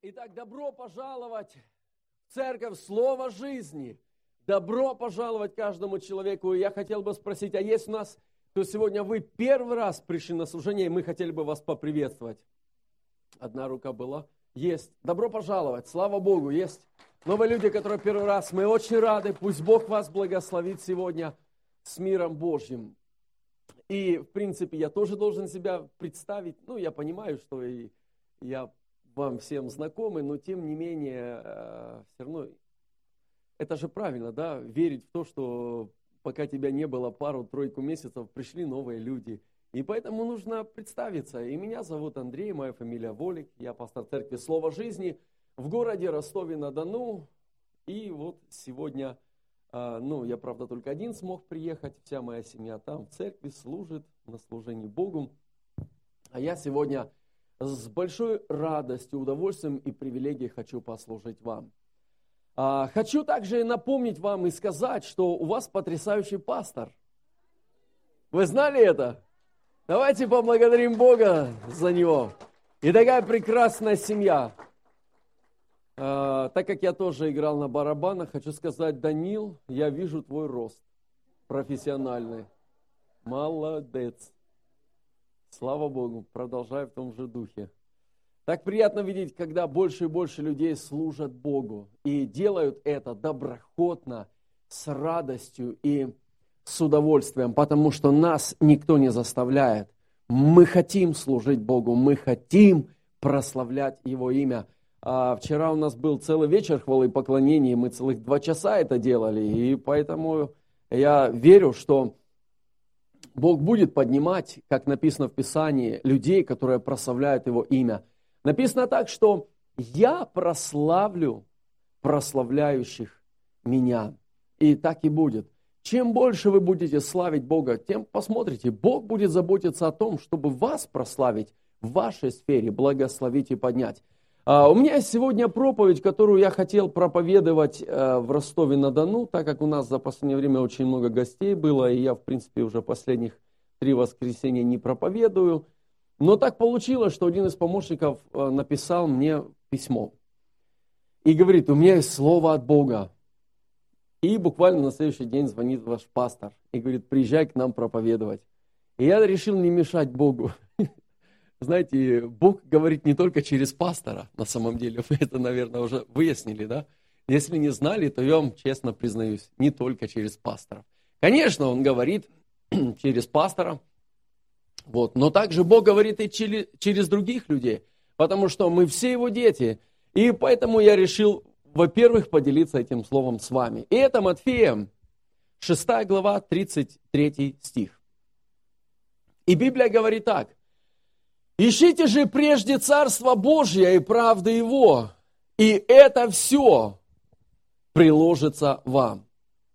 Итак, добро пожаловать в церковь Слова Жизни. Добро пожаловать каждому человеку. И я хотел бы спросить, а есть у нас, то сегодня вы первый раз пришли на служение, и мы хотели бы вас поприветствовать. Одна рука была. Есть. Добро пожаловать. Слава Богу. Есть новые люди, которые первый раз. Мы очень рады. Пусть Бог вас благословит сегодня с миром Божьим. И, в принципе, я тоже должен себя представить. Ну, я понимаю, что и я вам всем знакомый, но тем не менее, все равно, это же правильно, да, верить в то, что пока тебя не было пару-тройку месяцев, пришли новые люди. И поэтому нужно представиться. И меня зовут Андрей, моя фамилия Волик, я пастор церкви Слова Жизни в городе Ростове-на-Дону. И вот сегодня, я, правда, только один смог приехать, вся моя семья там в церкви служит, на служении Богу. А я сегодня с большой радостью, удовольствием и привилегией хочу послужить вам. Хочу также напомнить вам и сказать, что у вас потрясающий пастор. Вы знали это? Давайте поблагодарим Бога за него. И такая прекрасная семья. Так как я тоже играл на барабанах, хочу сказать, Данил, я вижу твой рост профессиональный. Молодец. Слава Богу, продолжай в том же духе. Так приятно видеть, когда больше и больше людей служат Богу и делают это доброхотно, с радостью и с удовольствием, потому что нас никто не заставляет. Мы хотим служить Богу, мы хотим прославлять Его имя. Вчера у нас был целый вечер хвалы и поклонения, мы целых 2 часа это делали, и поэтому я верю, что Бог будет поднимать, как написано в Писании, людей, которые прославляют Его имя. Написано так, что «Я прославлю прославляющих Меня». И так и будет. Чем больше вы будете славить Бога, тем, посмотрите, Бог будет заботиться о том, чтобы вас прославить в вашей сфере, благословить и поднять. У меня сегодня проповедь, которую я хотел проповедовать в Ростове-на-Дону, так как у нас за последнее время очень много гостей было, и я, в принципе, уже последних 3 воскресенья не проповедую. Но так получилось, что один из помощников написал мне письмо и говорит, у меня есть слово от Бога. И буквально на следующий день звонит ваш пастор и говорит, приезжай к нам проповедовать. И я решил не мешать Богу. Знаете, Бог говорит не только через пастора, на самом деле, вы это, наверное, уже выяснили, да? Если не знали, то я вам честно признаюсь, не только через пастора. Конечно, Он говорит через пастора, но также Бог говорит и через других людей, потому что мы все Его дети. И поэтому я решил, во-первых, поделиться этим словом с вами. И это Матфея, 6 глава, 33 стих. И Библия говорит так. «Ищите же прежде Царство Божье и правды Его, и это все приложится вам».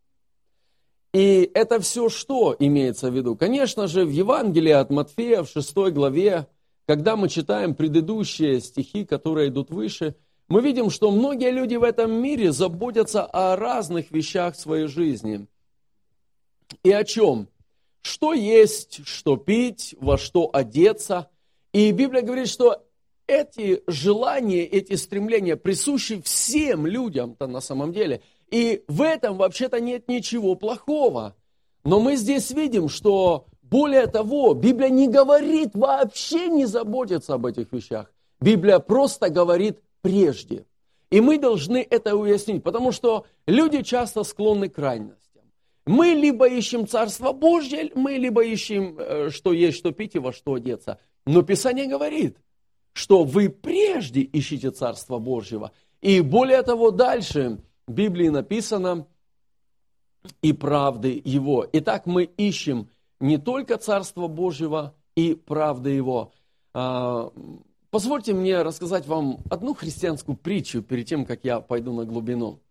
И это все что имеется в виду? Конечно же, в Евангелии от Матфея, в 6 главе, когда мы читаем предыдущие стихи, которые идут выше, мы видим, что многие люди в этом мире заботятся о разных вещах в своей жизни. И о чем? Что есть, что пить, во что одеться. И Библия говорит, что эти желания, эти стремления присущи всем людям-то на самом деле. И в этом вообще-то нет ничего плохого. Но мы здесь видим, что более того, Библия не говорит вообще не заботиться об этих вещах. Библия просто говорит прежде. И мы должны это уяснить, потому что люди часто склонны к крайностям. Мы либо ищем Царство Божье, мы либо ищем, что есть, что пить и во что одеться. Но Писание говорит, что вы прежде ищите Царство Божьего. И более того, дальше в Библии написано и правды Его. Итак, мы ищем не только Царство Божьего и правды Его. Позвольте мне рассказать вам одну христианскую притчу перед тем, как я пойду на глубину.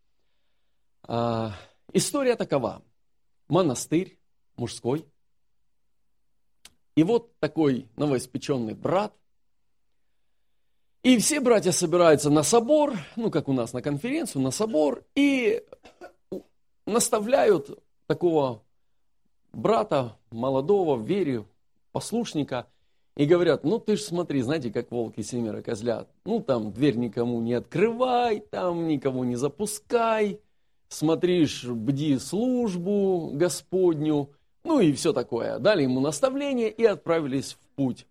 История такова. Монастырь мужской. И вот такой новоиспеченный брат. И все братья собираются на собор, как у нас на конференцию, на собор, и наставляют такого брата, молодого, в вере, послушника, И говорят, ну ты ж смотри, знаете, как волки семеро козлят. Ну там дверь никому не открывай, там никого не запускай. Смотришь, бди службу Господню. Ну и все такое. Дали ему наставление и отправились в путь.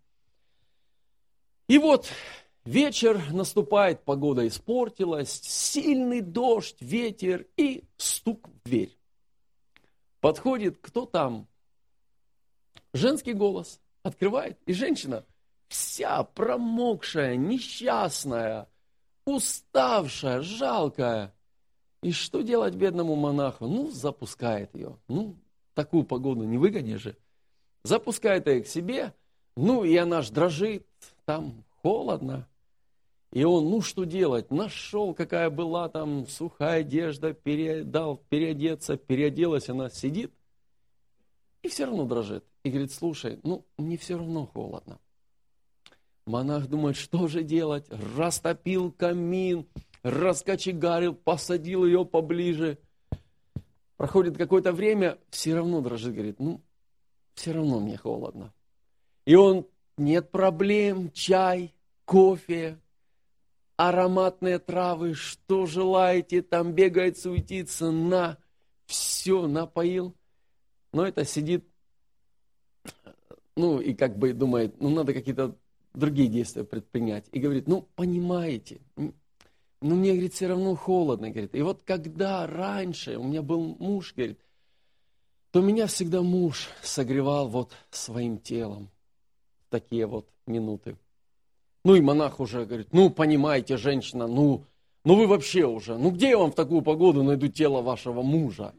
И вот вечер наступает, погода испортилась, сильный дождь, ветер и стук в дверь. Подходит, кто там? Женский голос. Открывает, и женщина вся промокшая, несчастная, уставшая, жалкая. И что делать бедному монаху? Ну, запускает ее. Ну, такую погоду не выгонишь же. Запускает ее к себе, ну, и она ж дрожит, там холодно. И он, ну, что делать? Нашел, какая была там сухая одежда, дал переодеться, переоделась, она сидит и все равно дрожит. И говорит, слушай, ну, мне все равно холодно. Монах думает, что же делать? Растопил камин, раскочегарил, посадил ее поближе. Проходит какое-то время, все равно дрожит, говорит, ну, все равно мне холодно. И он, нет проблем, чай, кофе, ароматные травы, что желаете, там бегает, суетится, на, все напоил. Но это сидит, ну, и как бы думает, ну, надо какие-то другие действия предпринять. И говорит, ну, понимаете, ну, мне, говорит, все равно холодно, говорит. И вот когда раньше у меня был муж, говорит, то меня всегда муж согревал вот своим телом в такие вот минуты. Ну, и монах уже говорит, ну, понимаете, женщина, ну вы вообще уже, ну, где я вам в такую погоду найду тело вашего мужа?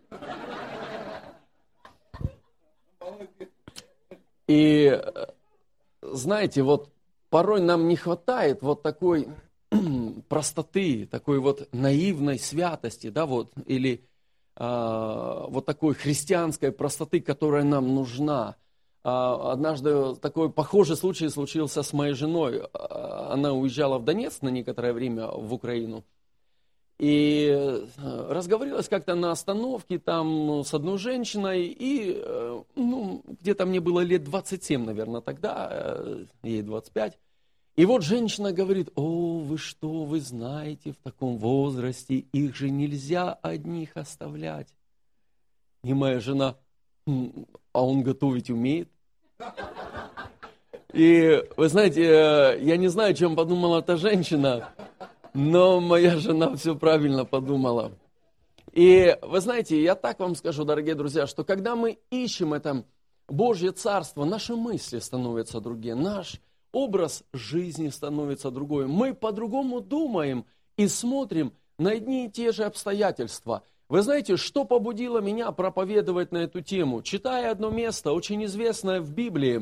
И, знаете, вот порой нам не хватает вот такой простоты, такой вот наивной святости, да, вот, или вот такой христианской простоты, которая нам нужна. Однажды такой похожий случай случился с моей женой. Она уезжала в Донецк на некоторое время в Украину. И разговорилась как-то на остановке там с одной женщиной, и ну, где-то мне было лет 27, наверное, тогда, ей 25. И вот женщина говорит, о, вы что, вы знаете, в таком возрасте их же нельзя одних оставлять. И моя жена, а он готовить умеет? И вы знаете, я не знаю, чем подумала эта женщина, но моя жена все правильно подумала. И вы знаете, я так вам скажу, дорогие друзья, что когда мы ищем это Божье Царство, наши мысли становятся другие, наш образ жизни становится другой. Мы по-другому думаем и смотрим на одни и те же обстоятельства. Вы знаете, что побудило меня проповедовать на эту тему? Читая одно место, очень известное в Библии,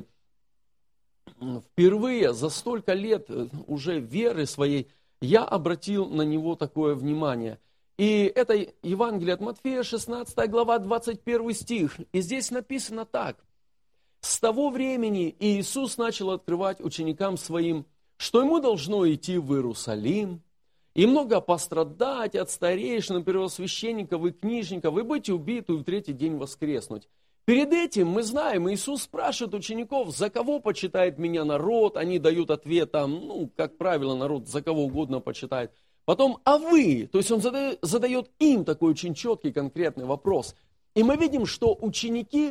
впервые за столько лет уже веры своей, я обратил на него такое внимание. И это Евангелие от Матфея, 16 глава, 21 стих. И здесь написано так. С того времени Иисус начал открывать ученикам своим, что ему должно идти в Иерусалим, и много пострадать от старейшин, первосвященников и книжников, и быть убиту, и в третий день воскреснуть. Перед этим мы знаем, Иисус спрашивает учеников, за кого почитает меня народ, они дают ответ там, ну, как правило, народ за кого угодно почитает. Потом, а вы? То есть он задает им такой очень четкий, конкретный вопрос. И мы видим, что ученики,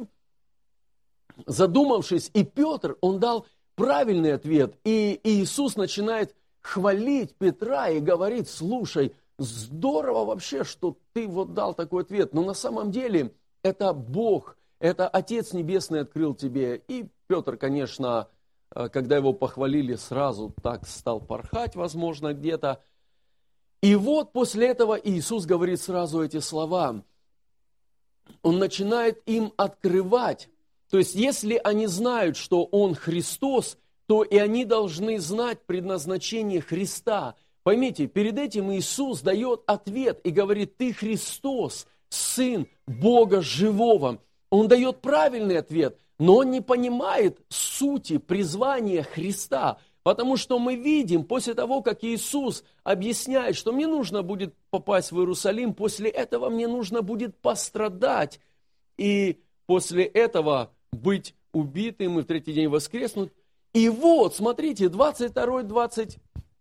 задумавшись, и Петр, он дал правильный ответ. И Иисус начинает хвалить Петра и говорит, слушай, здорово вообще, что ты вот дал такой ответ. Но на самом деле это Бог, это Отец Небесный открыл тебе. И Петр, конечно, когда его похвалили, сразу так стал порхать, возможно, где-то. И вот после этого Иисус говорит сразу эти слова. Он начинает им открывать. То есть, если они знают, что Он Христос, то и они должны знать предназначение Христа. Поймите, перед этим Иисус дает ответ и говорит, ты Христос, Сын Бога Живого. Он дает правильный ответ, но он не понимает сути призвания Христа. Потому что мы видим, после того, как Иисус объясняет, что мне нужно будет попасть в Иерусалим, после этого мне нужно будет пострадать. И после этого быть убитым и в третий день воскреснуть. И вот, смотрите, 22-23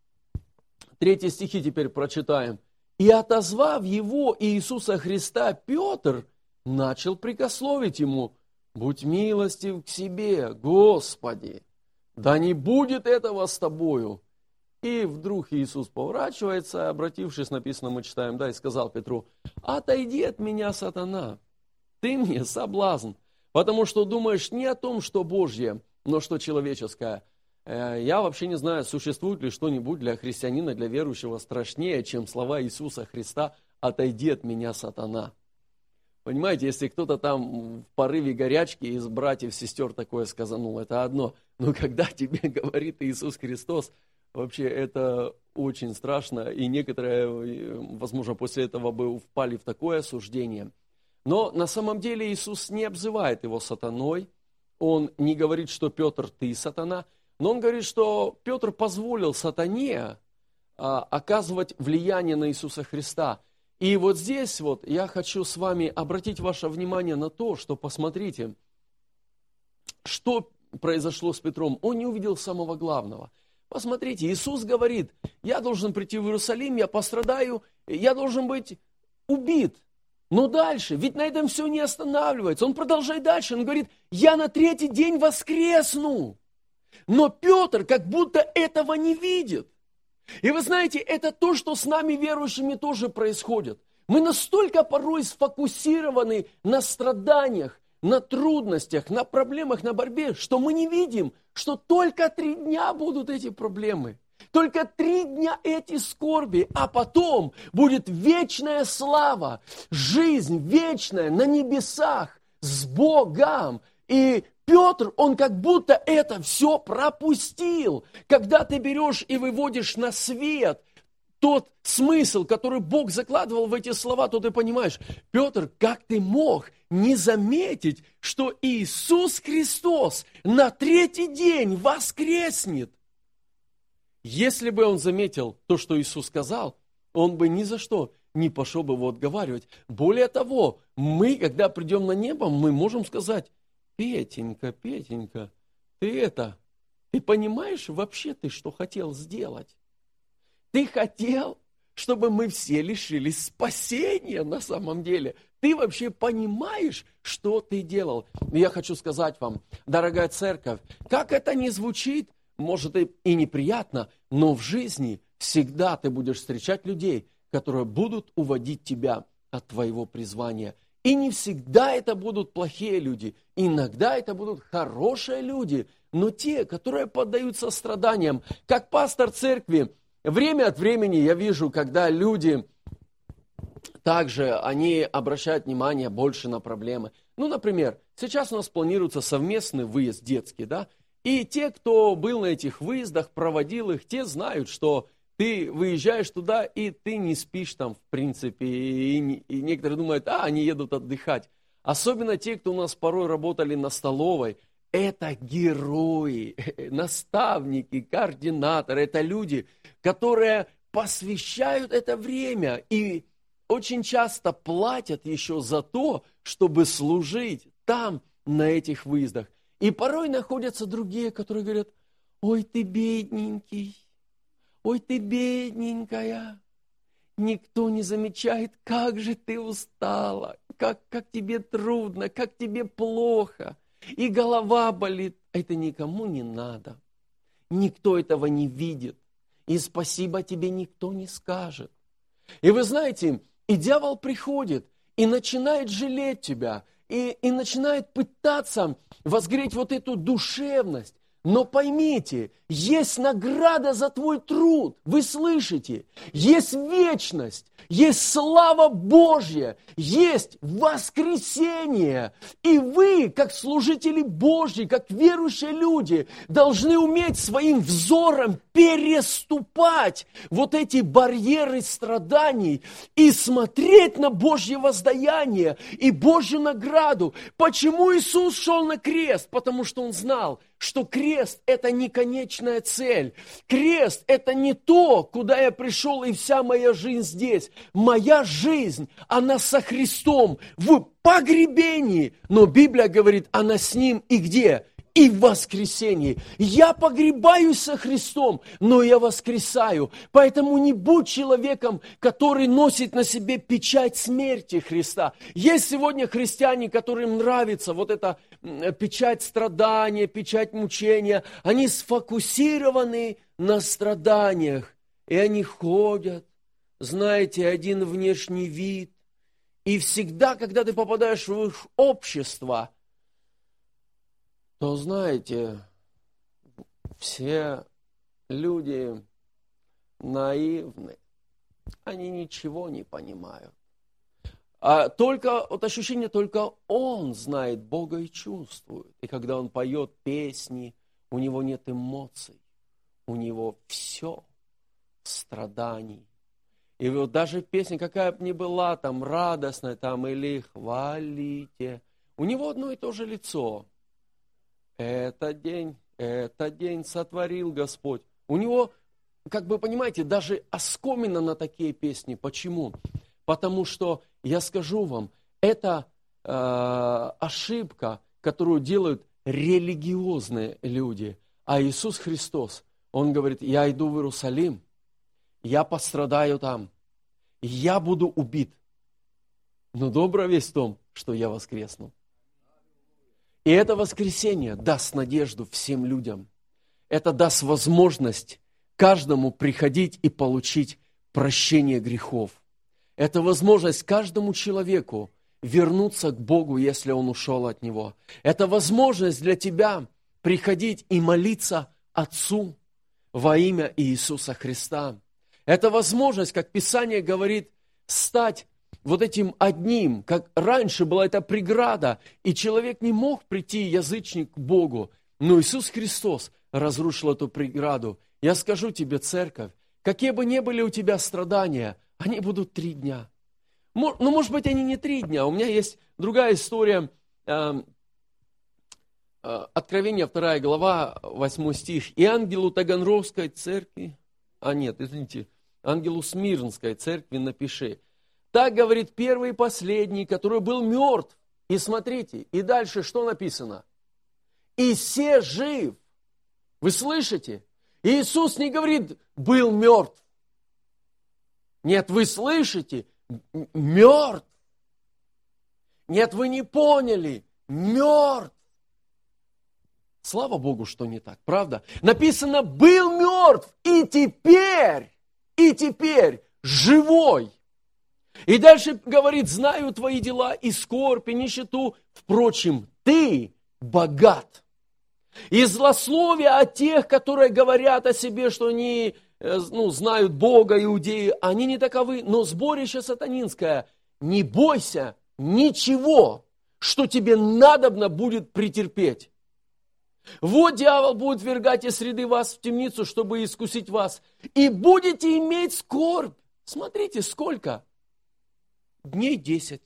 стихи теперь прочитаем. «И отозвав его, Иисуса Христа, Петр начал прикословить ему: будь милостив к себе, Господи, да не будет этого с тобою». И вдруг Иисус поворачивается, обратившись, написано, мы читаем, да, и сказал Петру: отойди от меня, сатана, ты мне соблазн, потому что думаешь не о том, что Божье, но что человеческое. Я вообще не знаю, существует ли что-нибудь для христианина, для верующего страшнее, чем слова Иисуса Христа: отойди от меня, сатана. Понимаете, если кто-то там в порыве горячки из братьев, сестер такое сказанул, это одно. Но когда тебе говорит Иисус Христос, вообще это очень страшно, и некоторые, возможно, после этого бы впали в такое осуждение. Но на самом деле Иисус не обзывает его сатаной, Он не говорит, что Петр, ты сатана, но Он говорит, что Петр позволил сатане оказывать влияние на Иисуса Христа. И вот здесь вот я хочу с вами обратить ваше внимание на то, что посмотрите, что произошло с Петром. Он не увидел самого главного. Посмотрите, Иисус говорит: я должен прийти в Иерусалим, я пострадаю, я должен быть убит. Но дальше, ведь на этом все не останавливается. Он продолжает дальше, он говорит: я на третий день воскресну. Но Петр как будто этого не видит. И вы знаете, это то, что с нами верующими тоже происходит. Мы настолько порой сфокусированы на страданиях, на трудностях, на проблемах, на борьбе, что мы не видим, что только 3 дня будут эти проблемы. Только 3 дня эти скорби, а потом будет вечная слава, жизнь вечная на небесах с Богом. И Петр, он как будто это все пропустил. Когда ты берешь и выводишь на свет тот смысл, который Бог закладывал в эти слова, то ты понимаешь: Петр, как ты мог не заметить, что Иисус Христос на 3-й день воскреснет? Если бы он заметил то, что Иисус сказал, он бы ни за что не пошел бы его отговаривать. Более того, мы, когда придем на небо, мы можем сказать: Петенька, Петенька, ты понимаешь вообще ты, что хотел сделать? Ты хотел, чтобы мы все лишились спасения на самом деле. Ты вообще понимаешь, что ты делал? Я хочу сказать вам, дорогая церковь, как это ни звучит, может и неприятно, но в жизни всегда ты будешь встречать людей, которые будут уводить тебя от твоего призвания. И не всегда это будут плохие люди, иногда это будут хорошие люди, но те, которые поддаются страданиям. Как пастор церкви, время от времени я вижу, когда люди также, они обращают внимание больше на проблемы. Ну, например, сейчас у нас планируется совместный выезд детский, да? И те, кто был на этих выездах, проводил их, те знают, что ты выезжаешь туда, и ты не спишь там, в принципе, и некоторые думают: они едут отдыхать. Особенно те, кто у нас порой работали на столовой, это герои, наставники, координаторы, это люди, которые посвящают это время и очень часто платят еще за то, чтобы служить там, на этих выездах. И порой находятся другие, которые говорят: ой, ты бедненький, ой, ты бедненькая, никто не замечает, как же ты устала, как тебе трудно, как тебе плохо, и голова болит. Это никому не надо, никто этого не видит, и спасибо тебе никто не скажет. И вы знаете, и дьявол приходит и начинает жалеть тебя, и начинает пытаться возгреть вот эту душевность. Но поймите, есть награда за твой труд, вы слышите? Есть вечность, есть слава Божья, есть воскресение. И вы, как служители Божьи, как верующие люди, должны уметь своим взором переступать вот эти барьеры страданий и смотреть на Божье воздаяние и Божью награду. Почему Иисус шел на крест? Потому что Он знал, что крест – это не конечная цель. Крест – это не то, куда я пришел, и вся моя жизнь здесь. Моя жизнь, она со Христом в погребении. Но Библия говорит, она с Ним и где? и в воскресении. Я погребаюсь со Христом, но я воскресаю. Поэтому не будь человеком, который носит на себе печать смерти Христа. Есть сегодня христиане, которым нравится вот эта печать страдания, печать мучения. Они сфокусированы на страданиях. И они ходят, знаете, один внешний вид. И всегда, когда ты попадаешь в их общество, то, знаете, все люди наивны, они ничего не понимают. А только, вот ощущение, только он знает Бога и чувствует. И когда он поет песни, у него нет эмоций, у него все страданий. И вот даже песня, какая бы ни была, там радостная, там или хвалите, у него одно и то же лицо. Этот день сотворил Господь. У него, как бы понимаете, даже оскомина на такие песни. Почему? Потому что, я скажу вам, это ошибка, которую делают религиозные люди. А Иисус Христос, Он говорит, я иду в Иерусалим, я пострадаю там, я буду убит. Но добрая весть в том, что я воскресну. И это воскресение даст надежду всем людям. Это даст возможность каждому приходить и получить прощение грехов. Это возможность каждому человеку вернуться к Богу, если он ушел от Него. Это возможность для тебя приходить и молиться Отцу во имя Иисуса Христа. Это возможность, как Писание говорит, стать вот этим одним, как раньше была эта преграда, и человек не мог прийти, язычник, к Богу. Но Иисус Христос разрушил эту преграду. Я скажу тебе, церковь, какие бы ни были у тебя страдания, они будут 3 дня. Ну, может быть, они не 3 дня. У меня есть другая история. Откровение, 2 глава, 8 стих. «И ангелу Таганровской церкви...» ангелу Смирнской церкви напиши. Так говорит первый и последний, который был мертв. И смотрите, и дальше что написано? И се жив. Вы слышите? Иисус не говорит, был мертв. Нет, вы слышите? Мертв. Нет, вы не поняли. Мертв. Слава Богу, что не так, правда? Написано, был мертв, и теперь живой. И дальше говорит, знаю твои дела и скорбь, и нищету. Впрочем, ты богат. И злословие от тех, которые говорят о себе, что они знают Бога, иудеи, они не таковы. Но сборище сатанинское, не бойся ничего, что тебе надобно будет претерпеть. Вот дьявол будет ввергать из среды вас в темницу, чтобы искусить вас. И будете иметь скорбь. Смотрите, сколько? Дней 10.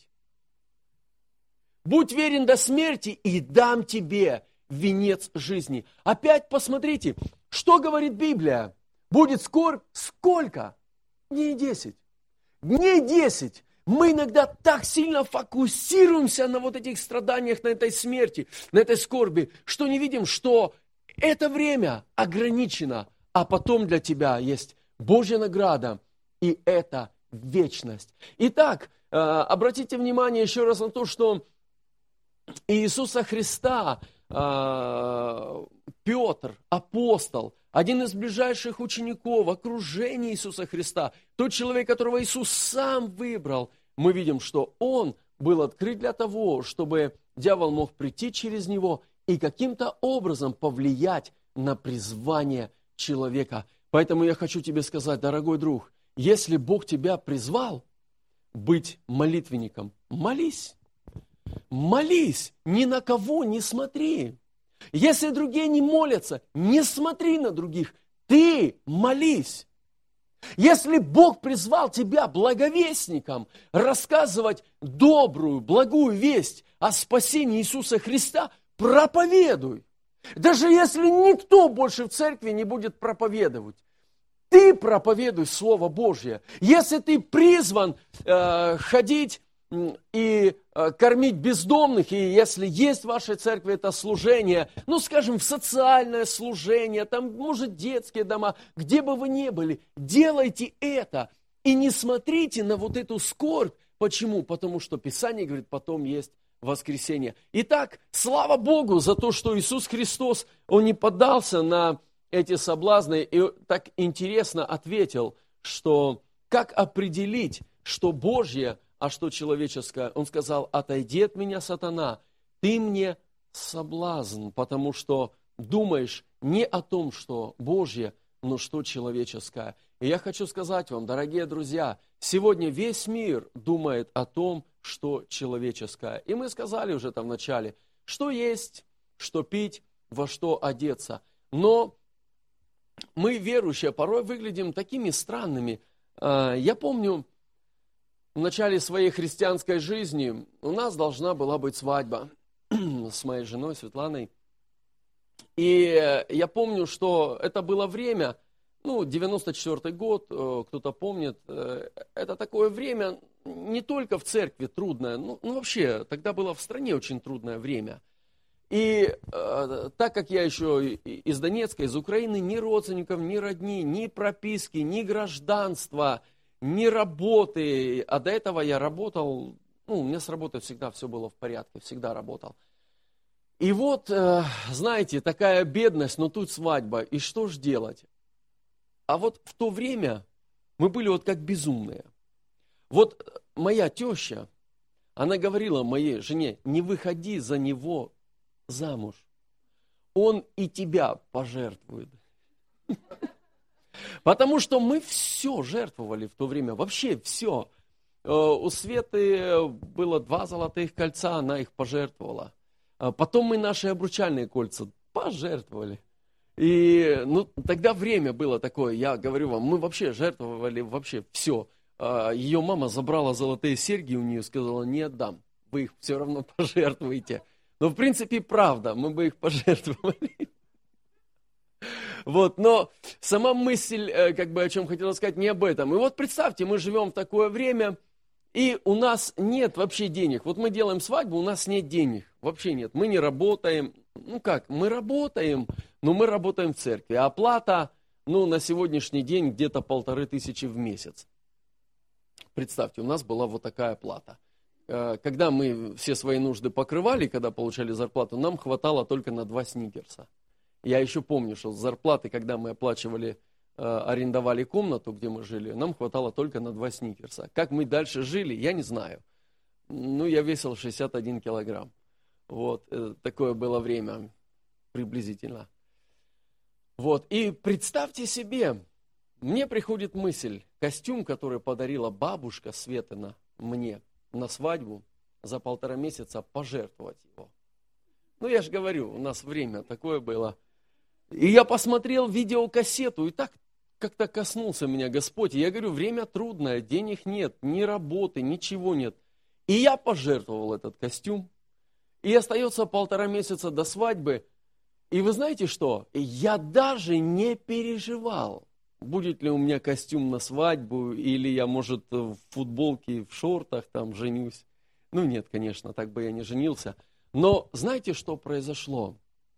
Будь верен до смерти, и дам тебе венец жизни. Опять посмотрите, что говорит Библия. Будет скорбь. Сколько? Дней 10. Дней 10. Мы иногда так сильно фокусируемся на вот этих страданиях, на этой смерти, на этой скорби, что не видим, что это время ограничено, а потом для тебя есть Божья награда, и это вечность. Итак, обратите внимание еще раз на то, что Иисуса Христа, Петр, апостол, один из ближайших учеников, окружения Иисуса Христа, тот человек, которого Иисус сам выбрал, мы видим, что он был открыт для того, чтобы дьявол мог прийти через него и каким-то образом повлиять на призвание человека. Поэтому я хочу тебе сказать, дорогой друг, если Бог тебя призвал быть молитвенником, молись. Молись, ни на кого не смотри. Если другие не молятся, не смотри на других, ты молись. Если Бог призвал тебя благовестником рассказывать добрую, благую весть о спасении Иисуса Христа, проповедуй. Даже если никто больше в церкви не будет проповедовать, ты проповедуй Слово Божье. Если ты призван ходить и кормить бездомных, и если есть в вашей церкви это служение, ну, скажем, в социальное служение, там, может, детские дома, где бы вы ни были, делайте это, и не смотрите на вот эту скорбь. Почему? Потому что Писание говорит, потом есть воскресение. Итак, слава Богу за то, что Иисус Христос, Он не поддался на эти соблазны и так интересно ответил, что как определить, что Божье, а что человеческое. Он сказал, отойди от меня, сатана, ты мне соблазн, потому что думаешь не о том, что Божье, но что человеческое. И я хочу сказать вам, дорогие друзья, сегодня весь мир думает о том, что человеческое. И мы сказали уже там в начале, что есть, что пить, во что одеться. Но мы, верующие, порой выглядим такими странными. Я помню, в начале своей христианской жизни у нас должна была быть свадьба с моей женой Светланой. И я помню, что это было время, 94-й год, кто-то помнит, это такое время не только в церкви трудное, вообще, тогда было в стране очень трудное время. И так как я еще из Донецка, из Украины, ни родственников, ни родни, ни прописки, ни гражданства, ни работы, а до этого я работал, у меня с работой всегда все было в порядке, всегда работал. И вот, знаете, такая бедность, но тут свадьба, и что ж делать? А вот в то время мы были вот как безумные. Вот моя теща, она говорила моей жене, не выходи за него замуж, он и тебя пожертвует. Потому что мы все жертвовали в то время, вообще все. У Светы было 2 золотых кольца, она их пожертвовала. Потом мы наши обручальные кольца пожертвовали. И тогда время было такое, я говорю вам, мы вообще жертвовали вообще все. Ее мама забрала золотые серьги у нее, сказала, не отдам, вы их все равно пожертвуете. Но в принципе правда, мы бы их пожертвовали. Вот, но сама мысль, о чем хотела сказать, не об этом. И вот представьте, мы живем в такое время, и у нас нет вообще денег. Вот мы делаем свадьбу, у нас нет денег, вообще нет. Мы не работаем. Мы работаем, но мы работаем в церкви. А оплата, на сегодняшний день где-то 1500 в месяц. Представьте, у нас была вот такая плата. Когда мы все свои нужды покрывали, когда получали зарплату, нам хватало только на 2 сникерса. Я еще помню, что с зарплаты, когда мы оплачивали, арендовали комнату, где мы жили, нам хватало только на 2 сникерса. Как мы дальше жили, я не знаю. Я весил 61 килограмм. Вот, такое было время, приблизительно. Вот, и представьте себе, мне приходит мысль, костюм, который подарила бабушка Светина мне на свадьбу, за 1,5 месяца пожертвовать его. Я же говорю, у нас время такое было. И я посмотрел видеокассету, и так как-то коснулся меня Господь. И я говорю, время трудное, денег нет, ни работы, ничего нет. И я пожертвовал этот костюм. И остается 1,5 месяца до свадьбы. И вы знаете что? Я даже не переживал, будет ли у меня костюм на свадьбу, или я, может, в футболке, в шортах там женюсь. Нет, конечно, так бы я не женился. Но знаете, что произошло?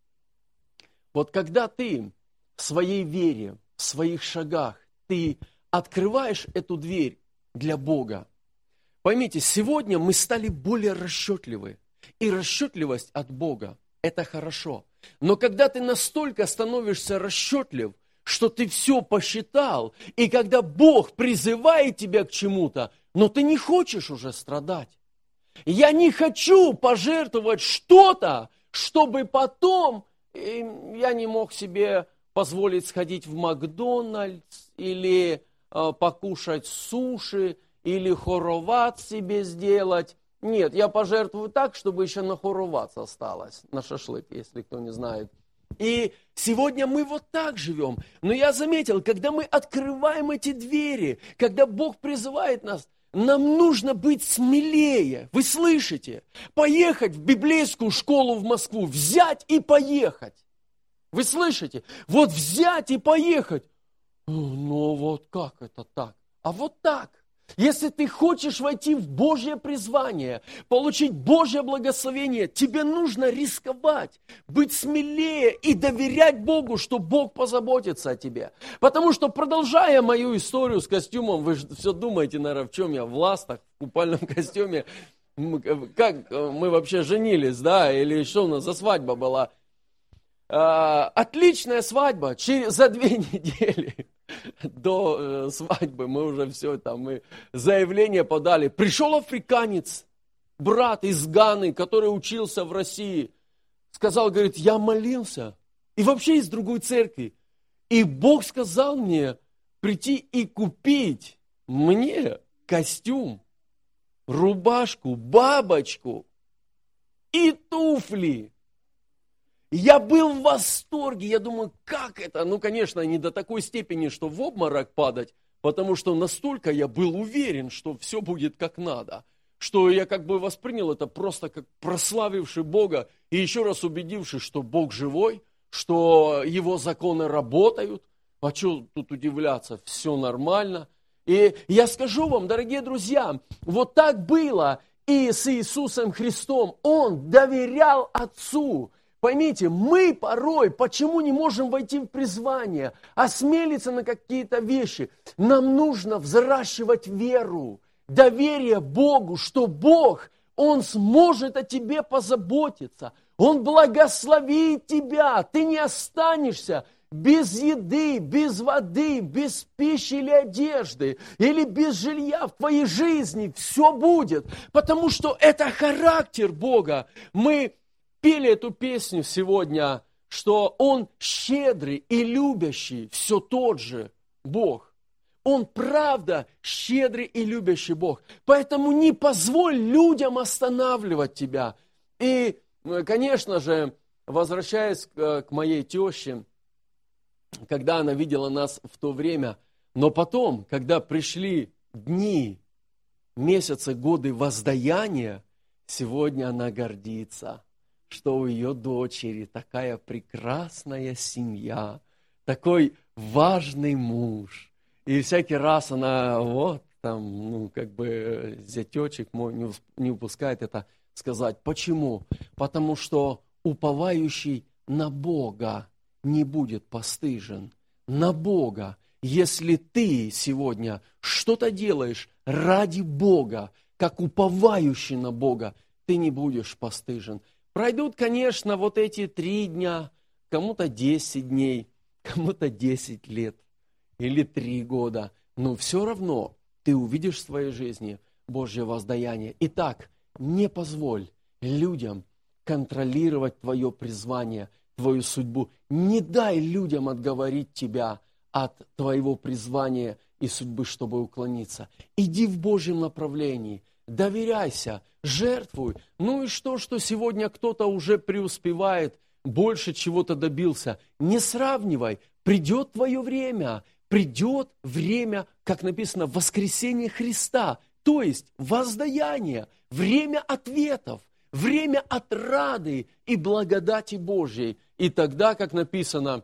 Вот когда ты в своей вере, в своих шагах, ты открываешь эту дверь для Бога. Поймите, сегодня мы стали более расчетливы. И расчетливость от Бога – это хорошо. Но когда ты настолько становишься расчетлив, что ты все посчитал, и когда Бог призывает тебя к чему-то, но ты не хочешь уже страдать. Я не хочу пожертвовать что-то, чтобы потом я не мог себе позволить сходить в Макдональдс, или покушать суши, или хороват себе сделать. Нет, я пожертвую так, чтобы еще на хороват осталось, на шашлык, если кто не знает. И сегодня мы вот так живем. Но я заметил, когда мы открываем эти двери, когда Бог призывает нас, нам нужно быть смелее. Вы слышите? Поехать в библейскую школу в Москву, взять и поехать. Вы слышите? Вот взять и поехать. Вот как это так? А вот так. Если ты хочешь войти в Божье призвание, получить Божье благословение, тебе нужно рисковать, быть смелее и доверять Богу, что Бог позаботится о тебе. Потому что, продолжая мою историю с костюмом, вы все думаете, наверное, в чем я, в ластах, в купальном костюме, как мы вообще женились, да, или что у нас за свадьба была. Отличная свадьба, за 2 недели до свадьбы мы уже все там, мы заявление подали. Пришел африканец, брат из Ганы, который учился в России, сказал, говорит, я молился, и вообще из другой церкви, и Бог сказал мне прийти и купить мне костюм, рубашку, бабочку и туфли. Я был в восторге, я думаю, как это? Ну, конечно, не до такой степени, что в обморок падать, потому что настолько я был уверен, что все будет как надо, что я как бы воспринял это просто как прославивший Бога и еще раз убедившись, что Бог живой, что Его законы работают. А что тут удивляться? Все нормально. И я скажу вам, дорогие друзья, вот так было и с Иисусом Христом. Он доверял Отцу. Поймите, мы порой, почему не можем войти в призвание, осмелиться на какие-то вещи? Нам нужно взращивать веру, доверие Богу, что Бог, Он сможет о тебе позаботиться. Он благословит тебя, ты не останешься без еды, без воды, без пищи или одежды, или без жилья в твоей жизни. Все будет, потому что это характер Бога. Мы пели эту песню сегодня, что Он щедрый и любящий, все тот же Бог. Он правда щедрый и любящий Бог. Поэтому не позволь людям останавливать тебя. И, конечно же, возвращаясь к моей теще, когда она видела нас в то время, но потом, когда пришли дни, месяцы, годы воздаяния, сегодня она гордится, что у ее дочери такая прекрасная семья, такой важный муж. И всякий раз она вот там, зятечек мой не упускает это сказать. Почему? Потому что уповающий на Бога не будет постыжен. На Бога. Если ты сегодня что-то делаешь ради Бога, как уповающий на Бога, ты не будешь постыжен. Пройдут, конечно, вот эти 3 дня, кому-то 10 дней, кому-то 10 лет или 3 года. Но все равно ты увидишь в своей жизни Божье воздаяние. Итак, не позволь людям контролировать твое призвание, твою судьбу. Не дай людям отговорить тебя от твоего призвания и судьбы, чтобы уклониться. Иди в Божьем направлении. Доверяйся, жертвуй. Ну и что сегодня кто-то уже преуспевает, больше чего-то добился. Не сравнивай. Придет твое время. Придет время, как написано, воскресение Христа. То есть воздаяние, время ответов, время отрады и благодати Божьей. И тогда, как написано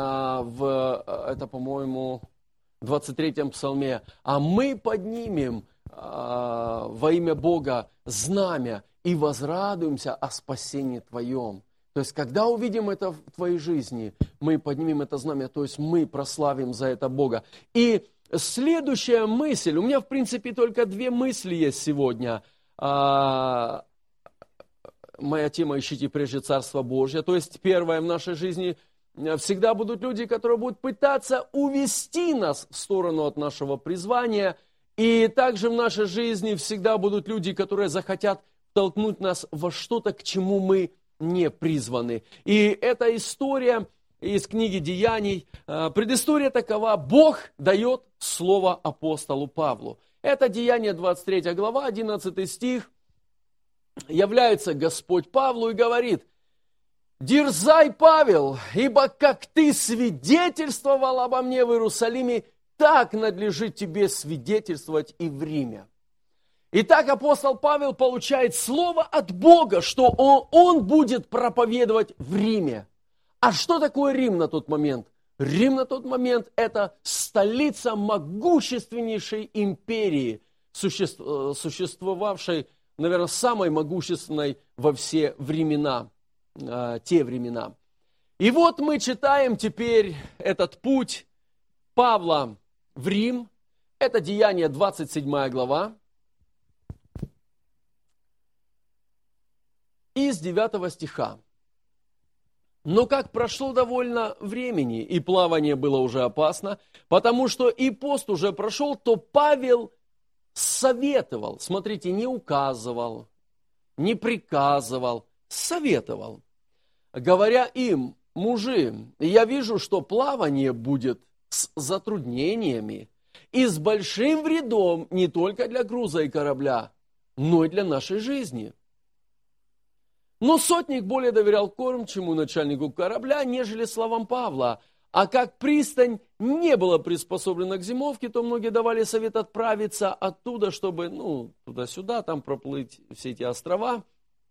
это, по-моему, в 23-м псалме, а мы поднимем во имя Бога знамя и возрадуемся о спасении Твоем. То есть, когда увидим это в твоей жизни, мы поднимем это знамя, то есть мы прославим за это Бога. И следующая мысль, у меня, в принципе, только 2 мысли есть сегодня. Моя тема «Ищите прежде Царство Божье». То есть, первое в нашей жизни всегда будут люди, которые будут пытаться увести нас в сторону от нашего призвания. И также в нашей жизни всегда будут люди, которые захотят толкнуть нас во что-то, к чему мы не призваны. И эта история из книги Деяний, предыстория такова: Бог дает слово апостолу Павлу. Это Деяние 23 глава, 11 стих. Является Господь Павлу и говорит: «Дерзай, Павел, ибо как ты свидетельствовал обо мне в Иерусалиме, так надлежит тебе свидетельствовать и в Риме». Итак, апостол Павел получает слово от Бога, что он будет проповедовать в Риме. А что такое Рим на тот момент? Рим на тот момент – это столица могущественнейшей империи, существовавшей, наверное, самой могущественной во все времена, те времена. И вот мы читаем теперь этот путь Павла в Рим. Это Деяния 27 глава. Из 9 стиха. Но как прошло довольно времени, и плавание было уже опасно, потому что и пост уже прошел, то Павел советовал, смотрите, не указывал, не приказывал, советовал, говоря им: мужи, я вижу, что плавание будет с затруднениями и с большим вредом не только для груза и корабля, но и для нашей жизни. Но сотник более доверял кормчему начальнику корабля, нежели словам Павла. А как пристань не была приспособлена к зимовке, то многие давали совет отправиться оттуда, чтобы, туда-сюда, там проплыть все эти острова.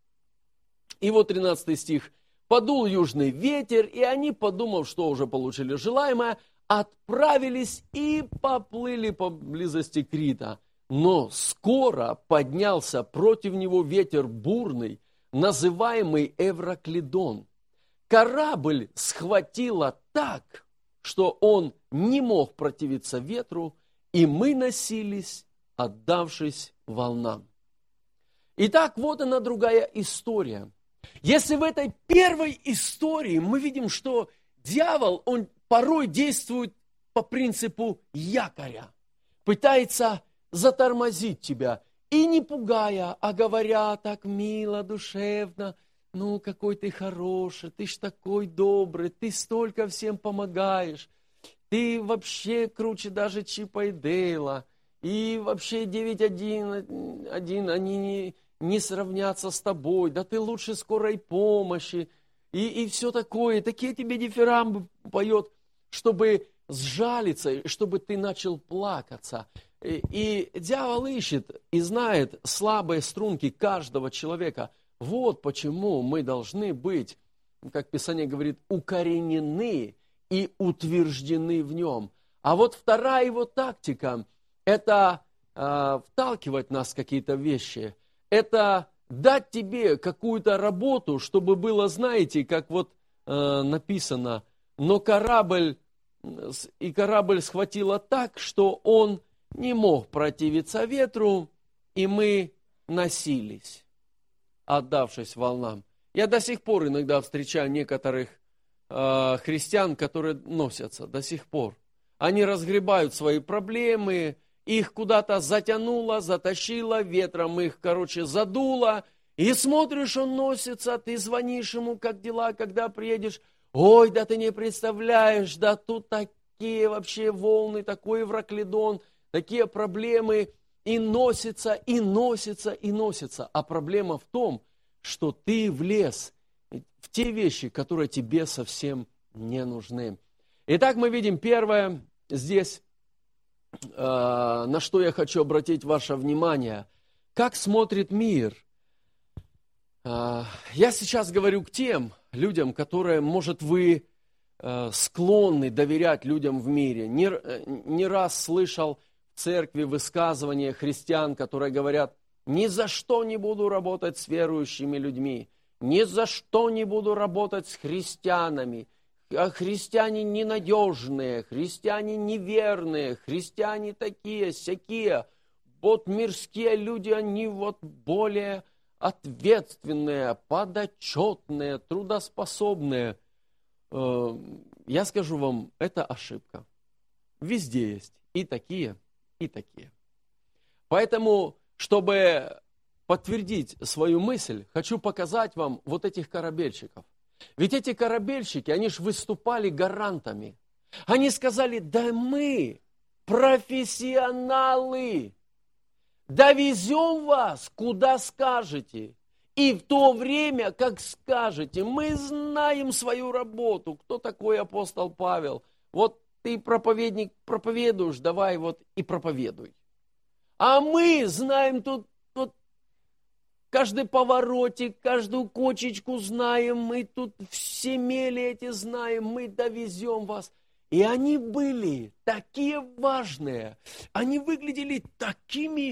И вот 13 стих. «Подул южный ветер, и они, подумав, что уже получили желаемое, отправились и поплыли поблизости Крита. Но скоро поднялся против него ветер бурный, называемый Евраклидон. Корабль схватило так, что он не мог противиться ветру, и мы носились, отдавшись волнам». Итак, вот она другая история. Если в этой первой истории мы видим, что дьявол, он порой действует по принципу якоря, пытается затормозить тебя, и не пугая, а говоря так мило, душевно: какой ты хороший, ты ж такой добрый, ты столько всем помогаешь, ты вообще круче даже Чипа и Дейла, и вообще 911, они не сравнятся с тобой, да ты лучше скорой помощи, и все такое, такие тебе дифирамбы поет, чтобы сжалиться, чтобы ты начал плакаться. И дьявол ищет и знает слабые струнки каждого человека. Вот почему мы должны быть, как Писание говорит, укоренены и утверждены в нем. А вот вторая его тактика – это вталкивать нас в какие-то вещи. Это дать тебе какую-то работу, чтобы было, знаете, как вот написано, но корабль схватило так, что он не мог противиться ветру, и мы носились, отдавшись волнам. Я до сих пор иногда встречаю некоторых христиан, которые носятся до сих пор. Они разгребают свои проблемы, их куда-то затянуло, затащило, ветром их, задуло. И смотришь, он носится, ты звонишь ему, как дела, когда приедешь. Ой, да ты не представляешь, да тут такие вообще волны, такой Евраклидон, такие проблемы, и носится, и носится, и носится. А проблема в том, что ты влез в те вещи, которые тебе совсем не нужны. Итак, мы видим первое здесь, на что я хочу обратить ваше внимание. Как смотрит мир? Я сейчас говорю к тем людям, которые, может, вы склонны доверять людям в мире. Не раз слышал в церкви высказывания христиан, которые говорят: ни за что не буду работать с верующими людьми, ни за что не буду работать с христианами. Христиане ненадежные, христиане неверные, христиане такие, сякие. Вот мирские люди, они вот более ответственные, подотчетные, трудоспособные. Я скажу вам, это ошибка. Везде есть и такие, и такие. Поэтому, чтобы подтвердить свою мысль, хочу показать вам вот этих корабельщиков. Ведь эти корабельщики, они же выступали гарантами. Они сказали: да мы профессионалы, довезем вас, куда скажете. И в то время, как скажете, мы знаем свою работу. Кто такой апостол Павел? Вот ты проповедник, проповедуешь, давай вот и проповедуй. А мы знаем тут каждый поворотик, каждую кочечку знаем, мы тут все мели эти знаем, мы довезем вас. И они были такие важные, они выглядели такими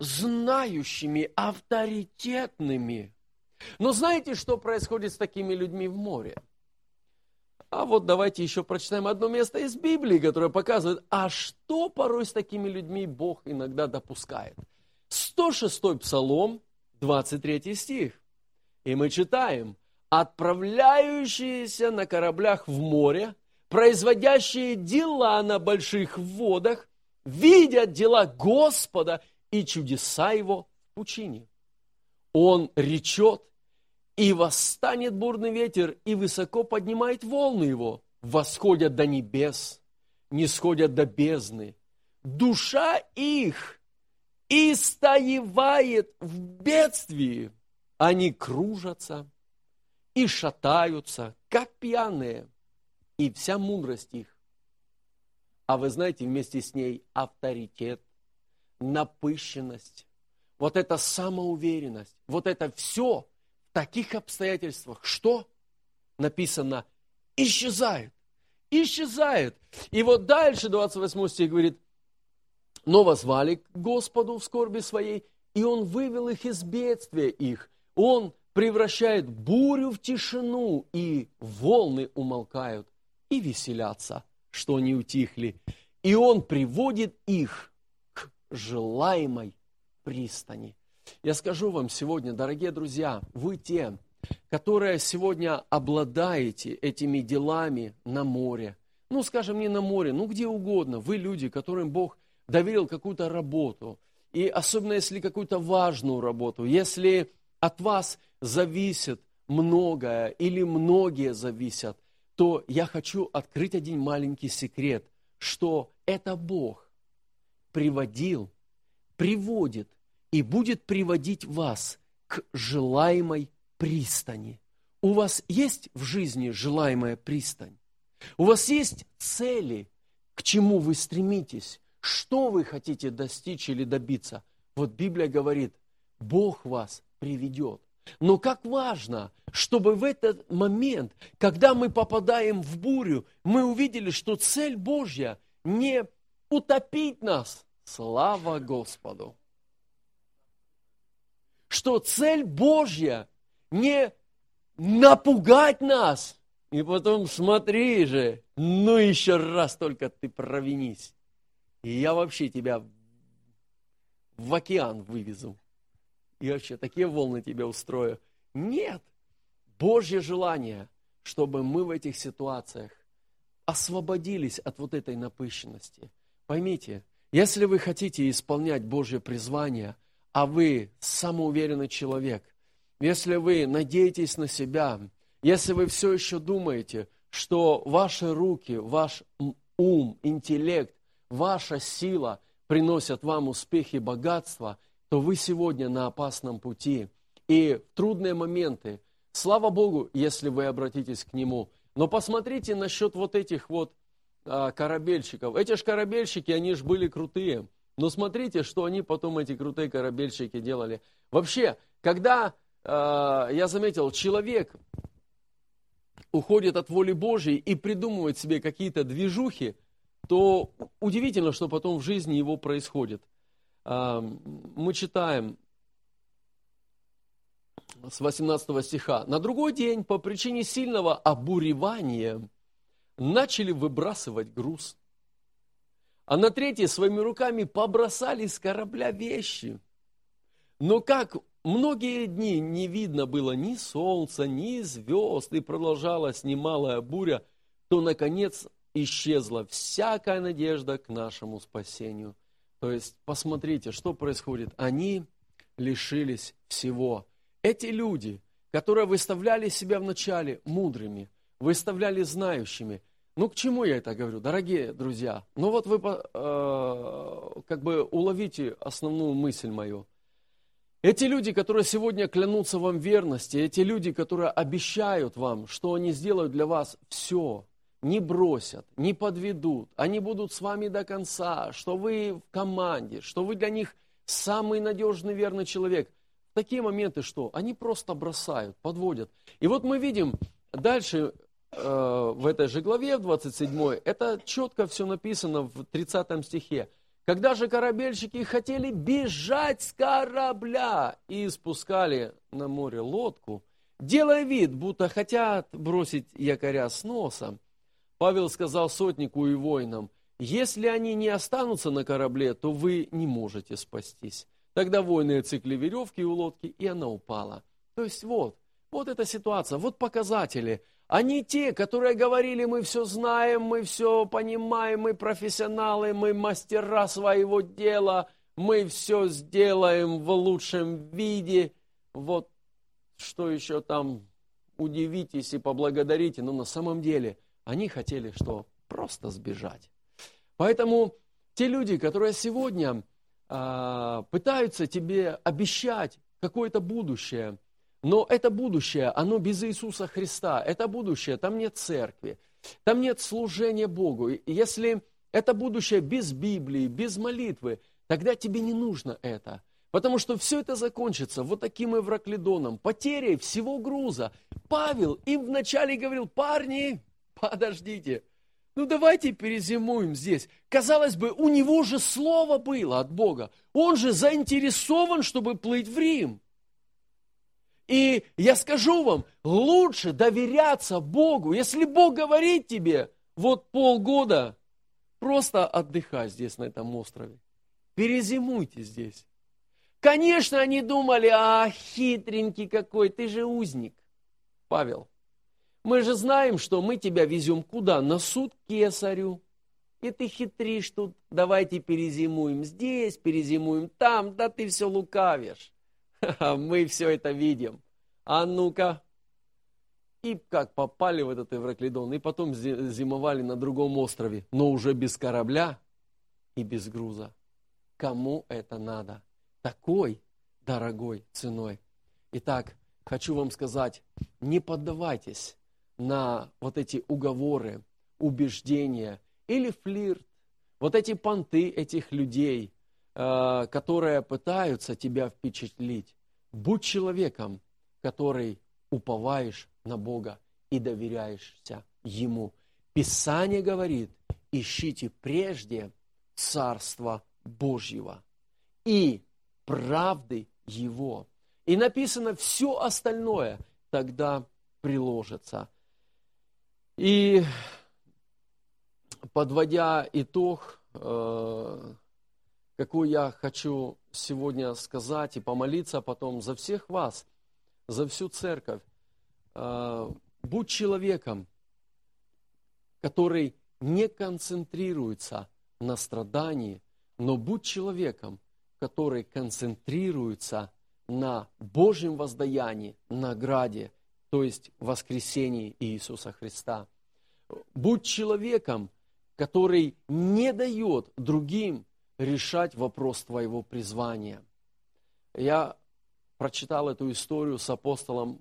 знающими, авторитетными. Но знаете, что происходит с такими людьми в море? А вот давайте еще прочитаем одно место из Библии, которое показывает, а что порой с такими людьми Бог иногда допускает. 106-й Псалом, 23 стих. И мы читаем: «Отправляющиеся на кораблях в море, производящие дела на больших водах, видят дела Господа и чудеса Его в пучине. Он речет, и восстанет бурный ветер, и высоко поднимает волны его, восходят до небес, нисходят до бездны. Душа их истаивает в бедствии, они кружатся и шатаются, как пьяные, и вся мудрость их». А вы знаете, вместе с ней авторитет, напыщенность, вот эта самоуверенность, вот это все в таких обстоятельствах, что написано, исчезает, исчезает. И вот дальше 28 стих говорит: «Но воззвали к Господу в скорби своей, и Он вывел их из бедствия их. Он превращает бурю в тишину, и волны умолкают, и веселятся, что они утихли. И Он приводит их к желаемой пристани». Я скажу вам сегодня, дорогие друзья, вы те, которые сегодня обладаете этими делами на море. Ну, скажем, не на море, ну где угодно. Вы люди, которым Бог доверил какую-то работу. И особенно, если какую-то важную работу. Если от вас зависит многое или многие зависят, то я хочу открыть один маленький секрет, что это Бог приводит и будет приводить вас к желаемой пристани. У вас есть в жизни желаемая пристань? У вас есть цели, к чему вы стремитесь? Что вы хотите достичь или добиться? Вот Библия говорит, Бог вас приведет. Но как важно, чтобы в этот момент, когда мы попадаем в бурю, мы увидели, что цель Божья не утопить нас. Слава Господу! Что цель Божья не напугать нас. И потом смотри же, ну еще раз только ты провинись. И я вообще тебя в океан вывезу. И вообще такие волны тебе устрою. Нет. Божье желание, чтобы мы в этих ситуациях освободились от вот этой напыщенности. Поймите, если вы хотите исполнять Божье призвание, а вы самоуверенный человек, если вы надеетесь на себя, если вы все еще думаете, что ваши руки, ваш ум, интеллект, ваша сила приносят вам успех и богатство, то вы сегодня на опасном пути. И в трудные моменты, слава Богу, если вы обратитесь к Нему. Но посмотрите насчет вот этих вот корабельщиков. Эти же корабельщики, они же были крутые. Но смотрите, что они потом, эти крутые корабельщики, делали. Вообще, когда, я заметил, человек уходит от воли Божьей и придумывает себе какие-то движухи, то удивительно, что потом в жизни его происходит. Мы читаем с 18 стиха. «На другой день по причине сильного обуревания начали выбрасывать груз. А на третий своими руками побросали с корабля вещи. Но как многие дни не видно было ни солнца, ни звезд, и продолжалась немалая буря, то, наконец, исчезла всякая надежда к нашему спасению». То есть, посмотрите, что происходит. Они лишились всего. Эти люди, которые выставляли себя вначале мудрыми, выставляли знающими. Ну, к чему я это говорю, дорогие друзья? Ну, вот вы как бы уловите основную мысль мою. Эти люди, которые сегодня клянутся вам верности, эти люди, которые обещают вам, что они сделают для вас все, не бросят, не подведут, они будут с вами до конца, что вы в команде, что вы для них самый надежный, верный человек. В такие моменты что? Они просто бросают, подводят. И вот мы видим дальше в этой же главе, в 27, это четко все написано в 30 стихе. Когда же корабельщики хотели бежать с корабля и спускали на море лодку, делая вид, будто хотят бросить якоря с носа, Павел сказал сотнику и воинам: если они не останутся на корабле, то вы не можете спастись. Тогда воины отсекли веревки у лодки, и она упала. То есть вот эта ситуация, вот показатели. Они те, которые говорили: мы все знаем, мы все понимаем, мы профессионалы, мы мастера своего дела, мы все сделаем в лучшем виде. Вот что еще там, удивитесь и поблагодарите, но на самом деле они хотели что? Просто сбежать. Поэтому те люди, которые сегодня пытаются тебе обещать какое-то будущее, но это будущее, оно без Иисуса Христа. Это будущее, там нет церкви, там нет служения Богу. И если это будущее без Библии, без молитвы, тогда тебе не нужно это. Потому что все это закончится вот таким Эвраклидоном, потерей всего груза. Павел им вначале говорил: парни, подождите, ну давайте перезимуем здесь. Казалось бы, у него же слово было от Бога. Он же заинтересован, чтобы плыть в Рим. И я скажу вам, лучше доверяться Богу. Если Бог говорит тебе, вот полгода, просто отдыхай здесь, на этом острове. Перезимуйте здесь. Конечно, они думали: хитренький какой, ты же узник, Павел. Мы же знаем, что мы тебя везем куда? На суд к кесарю. И ты хитришь тут, давайте перезимуем здесь, перезимуем там, да ты все лукавишь. Мы все это видим. А ну-ка. И как попали в этот Эвраклидон, и потом зимовали на другом острове, но уже без корабля и без груза. Кому это надо? Такой дорогой ценой. Итак, хочу вам сказать, не поддавайтесь на вот эти уговоры, убеждения или флирт, вот эти понты этих людей, которые пытаются тебя впечатлить. Будь человеком, который уповаешь на Бога и доверяешься Ему. Писание говорит: ищите прежде Царства Божьего и правды Его. И написано: все остальное тогда приложится. И подводя итог, какой я хочу сегодня сказать и помолиться потом за всех вас, за всю церковь. Будь человеком, который не концентрируется на страдании, но будь человеком, который концентрируется на Божьем воздаянии, награде, то есть воскресении Иисуса Христа. Будь человеком, который не дает другим решать вопрос твоего призвания. Я прочитал эту историю с апостолом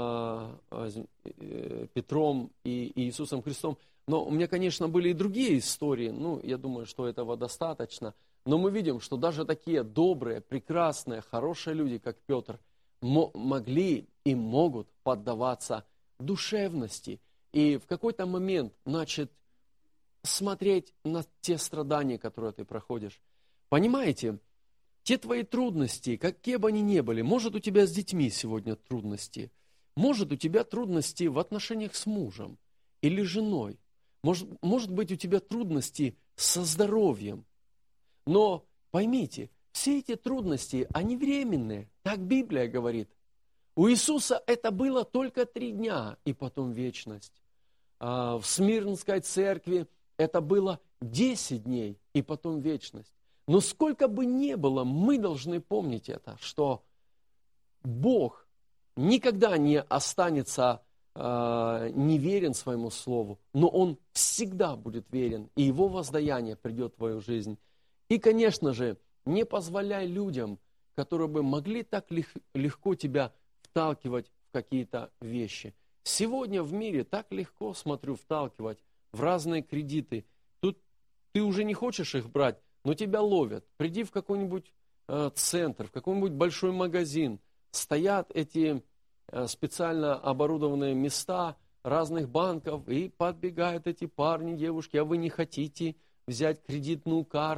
Петром и Иисусом Христом, но у меня, конечно, были и другие истории, я думаю, что этого достаточно, но мы видим, что даже такие добрые, прекрасные, хорошие люди, как Петр, могли и могут поддаваться душевности и в какой-то момент начать смотреть на те страдания, которые ты проходишь. Понимаете, те твои трудности, какие бы они ни были, может у тебя с детьми сегодня трудности, может у тебя трудности в отношениях с мужем или женой, может быть у тебя трудности со здоровьем. Но поймите, все эти трудности, они временные, так Библия говорит. У Иисуса это было только 3 дня, и потом вечность. В Смирнской церкви это было 10 дней, и потом вечность. Но сколько бы ни было, мы должны помнить это, что Бог никогда не останется неверен своему слову, но Он всегда будет верен, и Его воздаяние придет в твою жизнь. И, конечно же, не позволяй людям, которые бы могли так легко тебя вталкивать в какие-то вещи. Сегодня в мире так легко, смотрю, вталкивать в разные кредиты. Тут ты уже не хочешь их брать, но тебя ловят. Приди в какой-нибудь центр, в какой-нибудь большой магазин. Стоят эти специально оборудованные места разных банков, и подбегают эти парни, девушки: а вы не хотите взять кредитную карту,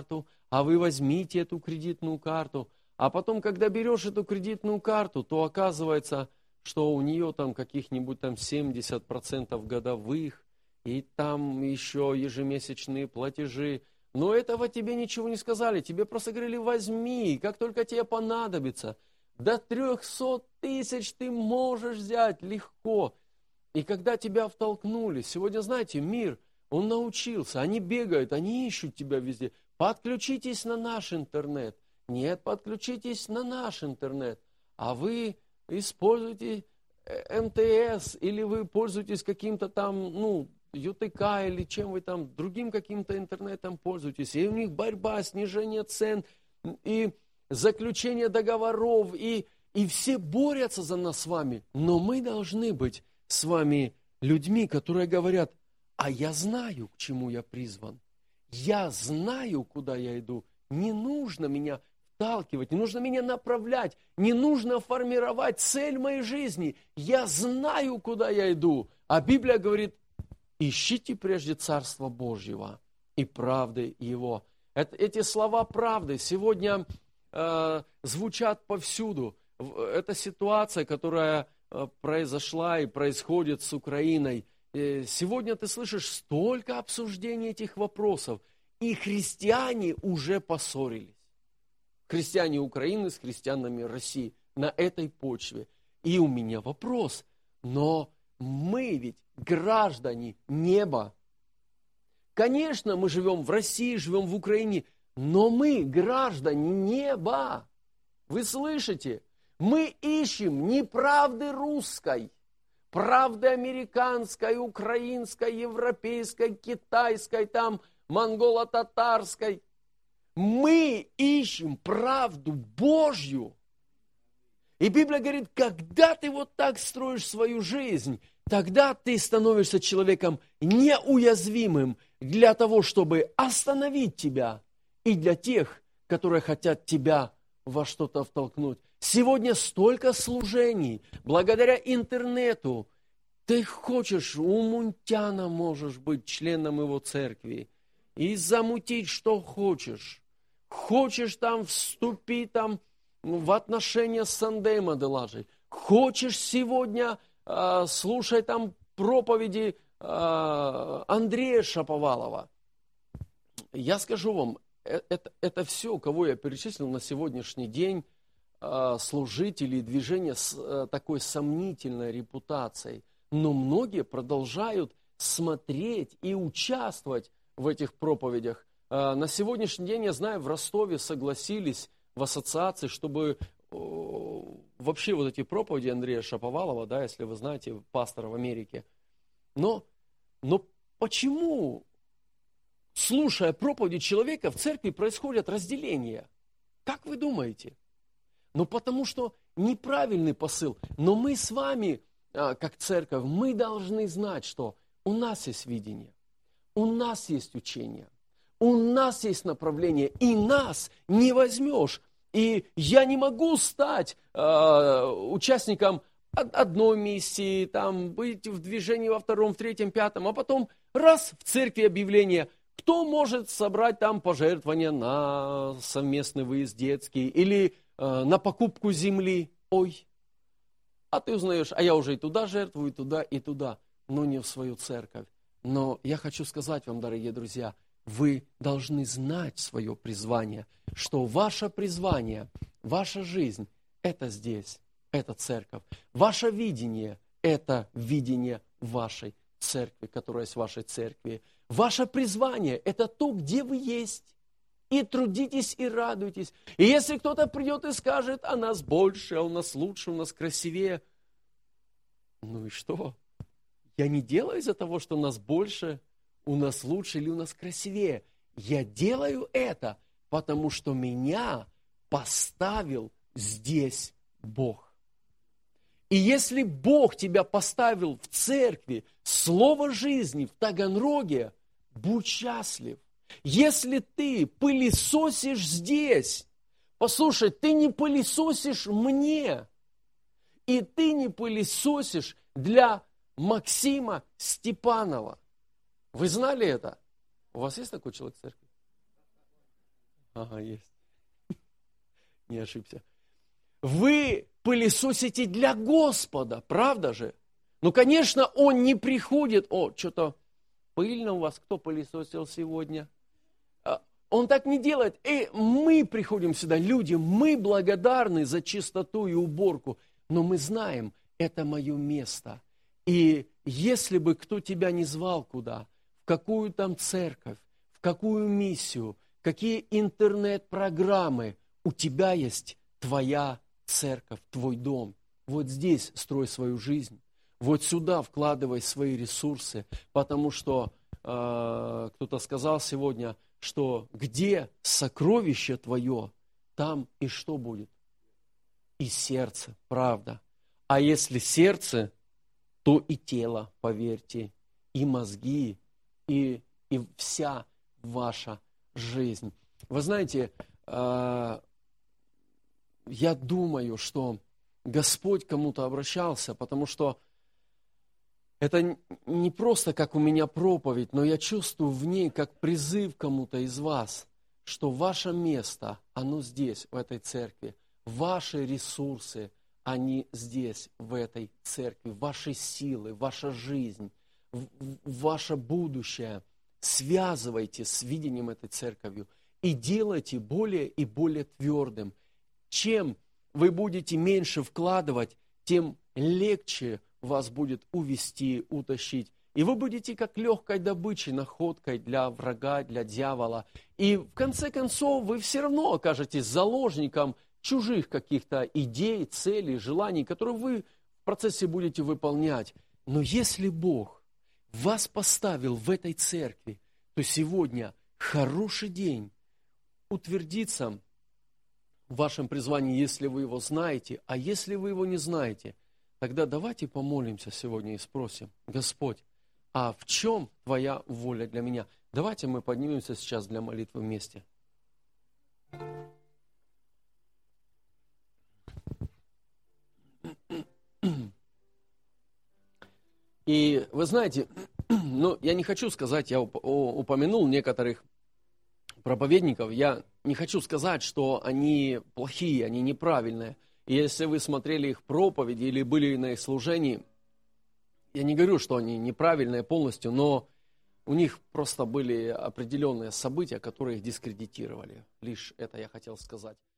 а вы возьмите эту кредитную карту. А потом, когда берешь эту кредитную карту, то оказывается, что у нее там каких-нибудь там 70% годовых, и там еще ежемесячные платежи. Но этого тебе ничего не сказали, тебе просто говорили, возьми, как только тебе понадобится. До 300 тысяч ты можешь взять легко. И когда тебя втолкнули, сегодня, знаете, мир, он научился, они бегают, они ищут тебя везде. Подключитесь на наш интернет. Нет, подключитесь на наш интернет. А вы используете МТС, или вы пользуетесь каким-то там, ЮТК, или чем вы там, другим каким-то интернетом пользуетесь. И у них борьба, снижение цен, и заключение договоров, и все борются за нас с вами. Но мы должны быть с вами людьми, которые говорят, а я знаю, к чему я призван. Я знаю, куда я иду. Не нужно меня вталкивать, не нужно меня направлять, не нужно формировать цель моей жизни. Я знаю, куда я иду. А Библия говорит, ищите прежде Царства Божьего и правды Его. Эти слова правды сегодня звучат повсюду. Это ситуация, которая произошла и происходит с Украиной. Сегодня ты слышишь столько обсуждений этих вопросов, и христиане уже поссорились. Христиане Украины с христианами России на этой почве. И у меня вопрос, но мы ведь граждане неба. Конечно, мы живем в России, живем в Украине, но мы граждане неба. Вы слышите? Мы ищем не правды русской, правды американской, украинской, европейской, китайской, там, монголо-татарской. Мы ищем правду Божью. И Библия говорит, когда ты вот так строишь свою жизнь, тогда ты становишься человеком неуязвимым для того, чтобы остановить тебя, и для тех, которые хотят тебя во что-то втолкнуть. Сегодня столько служений, благодаря интернету. Ты хочешь, у Мунтяна можешь быть членом его церкви и замутить, что хочешь. Хочешь там вступить там в отношения с Сандей Маделажей. Хочешь сегодня слушать там проповеди Андрея Шаповалова. Я скажу вам, это все, кого я перечислил на сегодняшний день, служители движения с такой сомнительной репутацией. Но многие продолжают смотреть и участвовать в этих проповедях. На сегодняшний день, я знаю, в Ростове согласились в ассоциации, чтобы вообще вот эти проповеди Андрея Шаповалова, да, если вы знаете, пастора в Америке. Но почему, слушая проповеди человека, в церкви происходят разделения? Как вы думаете? Потому что неправильный посыл. Но мы с вами, как церковь, мы должны знать, что у нас есть видение, у нас есть учение, у нас есть направление, и нас не возьмешь. И я не могу стать участником одной миссии, там, быть в движении во втором, в третьем, пятом, а потом раз в церкви объявление, кто может собрать там пожертвования на совместный выезд детский или на покупку земли. Ой, а ты узнаешь, а я уже и туда жертвую, и туда, но не в свою церковь. Но я хочу сказать вам, дорогие друзья, вы должны знать свое призвание, что ваше призвание, ваша жизнь – это здесь, это церковь. Ваше видение – это видение вашей церкви, которая есть в вашей церкви. Ваше призвание – это то, где вы есть. И трудитесь, и радуйтесь. И если кто-то придет и скажет, а нас больше, а у нас лучше, у нас красивее. Ну и что? Я не делаю из-за того, что у нас больше, у нас лучше или у нас красивее. Я делаю это, потому что меня поставил здесь Бог. И если Бог тебя поставил в церкви, слово жизни в Таганроге, будь счастлив. Если ты пылесосишь здесь, послушай, ты не пылесосишь мне, и ты не пылесосишь для Максима Степанова. Вы знали это? У вас есть такой человек в церкви? Ага, есть. Не ошибся. Вы пылесосите для Господа, правда же? Ну, конечно, Он не приходит. О, что-то пыльно у вас, кто пылесосил сегодня? Он так не делает. Мы приходим сюда, люди, мы благодарны за чистоту и уборку, но мы знаем, это мое место. И если бы кто тебя не звал куда, в какую там церковь, в какую миссию, какие интернет-программы, у тебя есть твоя церковь, твой дом. Вот здесь строй свою жизнь. Вот сюда вкладывай свои ресурсы, потому что кто-то сказал сегодня, что где сокровище твое, там и что будет? И сердце, правда. А если сердце, то и тело, поверьте, и мозги, и вся ваша жизнь. Вы знаете, я думаю, что Господь кому-то обращался, потому что это не просто как у меня проповедь, но я чувствую в ней как призыв кому-то из вас, что ваше место, оно здесь, в этой церкви. Ваши ресурсы, они здесь, в этой церкви. Ваши силы, ваша жизнь, ваше будущее. Связывайте с видением этой церковью и делайте более и более твердым. Чем вы будете меньше вкладывать, тем легче вас будет увести, утащить. И вы будете как легкой добычей, находкой для врага, для дьявола. И в конце концов вы все равно окажетесь заложником чужих каких-то идей, целей, желаний, которые вы в процессе будете выполнять. Но если Бог вас поставил в этой церкви, то сегодня хороший день утвердиться в вашем призвании, если вы его знаете. А если вы его не знаете, тогда давайте помолимся сегодня и спросим: Господь, а в чем Твоя воля для меня? Давайте мы поднимемся сейчас для молитвы вместе. И вы знаете, ну, я не хочу сказать, я упомянул некоторых проповедников, я не хочу сказать, что они плохие, они неправильные. И если вы смотрели их проповеди или были на их служении, я не говорю, что они неправильные полностью, но у них просто были определенные события, которые их дискредитировали. Лишь это я хотел сказать.